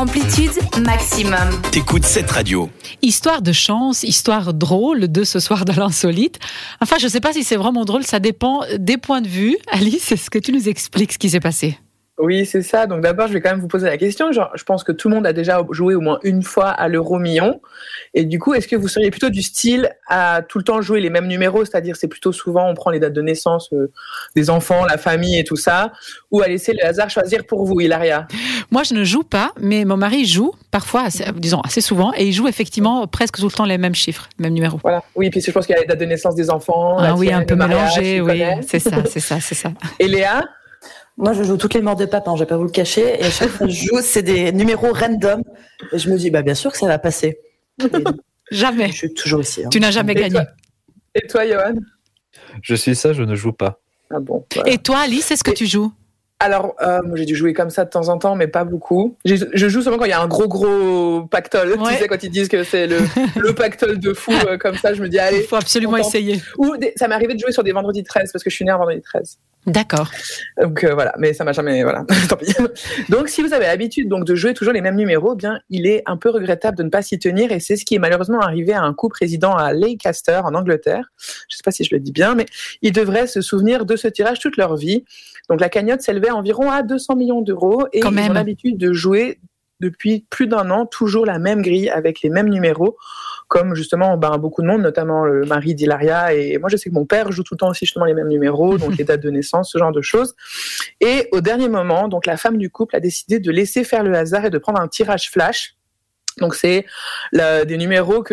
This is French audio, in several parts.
Amplitude maximum. T'écoutes cette radio. Histoire de chance, histoire drôle de ce soir de l'insolite. Enfin, je ne sais pas si c'est vraiment drôle, ça dépend des points de vue. Alice, est-ce que tu nous expliques ce qui s'est passé ? Oui, c'est ça. Donc d'abord, je vais quand même vous poser la question. Je pense que tout le monde a déjà joué au moins une fois à l'euro million. Et du coup, est-ce que vous seriez plutôt du style à tout le temps jouer les mêmes numéros, c'est-à-dire c'est plutôt souvent on prend les dates de naissance des enfants, la famille et tout ça, ou à laisser le hasard choisir pour vous, Hilaria ? Moi, je ne joue pas, mais mon mari joue parfois, assez souvent, et il joue effectivement presque tout le temps les mêmes chiffres, les mêmes numéros. Voilà. Oui, puis je pense qu'il y a les dates de naissance des enfants. Ah oui, un peu mélangé, oui. Connais. C'est ça. Et Léa ? Moi, je joue toutes les morts de pape, je vais pas vous le cacher. Et à chaque fois que je joue, c'est des numéros random. Et je me dis, bien sûr que ça va passer. Jamais. Je suis toujours ici. Tu n'as jamais gagné. Et toi, Johan ? Je suis ça, je ne joue pas. Ah bon. Voilà. Et toi, Alice, est-ce que tu joues ? Alors, moi, j'ai dû jouer comme ça de temps en temps, mais pas beaucoup. Je joue seulement quand il y a un gros pactole. Ouais. Tu sais, quand ils disent que c'est le pactole de fou, comme ça, je me dis, allez. Il faut absolument essayer. Ou ça m'est arrivé de jouer sur des vendredis 13, parce que je suis née un vendredi 13. D'accord. Donc voilà, mais ça m'a jamais, voilà, tant pis. Donc si vous avez l'habitude donc de jouer toujours les mêmes numéros, bien il est un peu regrettable de ne pas s'y tenir, et c'est ce qui est malheureusement arrivé à un couple résidant à Leicester en Angleterre. Je sais pas si je le dis bien, mais ils devraient se souvenir de ce tirage toute leur vie. Donc la cagnotte s'élevait environ à 200 millions d'euros, et ils ont l'habitude de jouer depuis plus d'un an toujours la même grille avec les mêmes numéros, comme justement beaucoup de monde, notamment le mari d'Hilaria, et moi je sais que mon père joue tout le temps aussi justement les mêmes numéros, donc les dates de naissance, ce genre de choses. Et au dernier moment, donc la femme du couple a décidé de laisser faire le hasard et de prendre un tirage flash. Donc c'est des numéros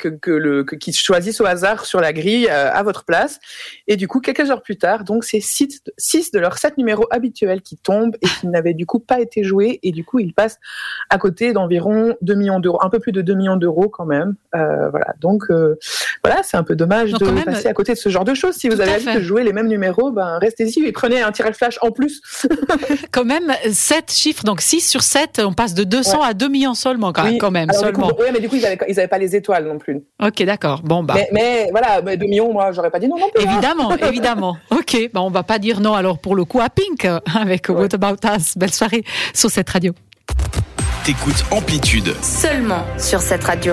qui choisissent au hasard sur la grille à votre place. Et du coup, quelques heures plus tard, donc c'est 6 de leurs 7 numéros habituels qui tombent et qui n'avaient du coup pas été joués. Et du coup, ils passent à côté d'environ 2 millions d'euros, un peu plus de 2 millions d'euros quand même. Voilà. Donc voilà, c'est un peu dommage de passer à côté de ce genre de choses. Si vous avez l'habitude de jouer les mêmes numéros, restez-y et prenez un tirage flash en plus. Quand même, 7 chiffres, donc 6 sur 7, on passe de 200 à 2 millions seulement quand même. Alors, Seulement. Mais du coup, ils avaient pas les étoiles non plus. Ok, d'accord. Bon, Mais voilà, 2 millions, moi, j'aurais pas dit non plus. Évidemment. Ok, on va pas dire non alors pour le coup à Pink avec What About Us. Belle soirée sur cette radio. T'écoutes Amplitude. Seulement sur cette radio.